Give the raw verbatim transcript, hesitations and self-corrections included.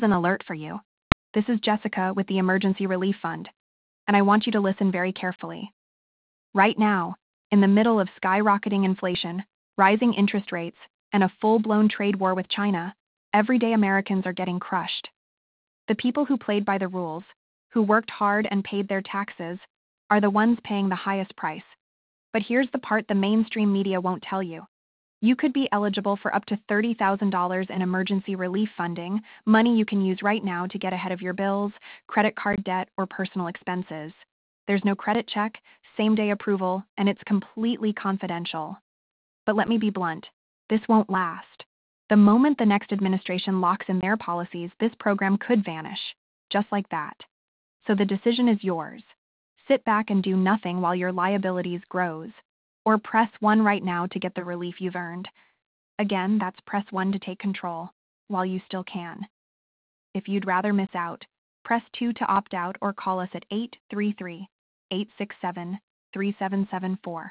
An alert for you. This is Jessica with the Emergency Relief Fund, and I want you to listen very carefully. Right now, in the middle of skyrocketing inflation, rising interest rates, and a full-blown trade war with China, everyday Americans are getting crushed. The people who played by the rules, who worked hard and paid their taxes, are the ones paying the highest price. But here's the part the mainstream media won't tell you. You could be eligible for up to thirty thousand dollars in emergency relief funding, money you can use right now to get ahead of your bills, credit card debt, or personal expenses. There's no credit check, same-day approval, and it's completely confidential. But let me be blunt, this won't last. The moment the next administration locks in their policies, this program could vanish, just like that. So the decision is yours. Sit back and do nothing while your liabilities grows. Or press one right now to get the relief you've earned. Again, that's press one to take control, while you still can. If you'd rather miss out, press two to opt out or call us at eight three three, eight six seven, three seven seven four.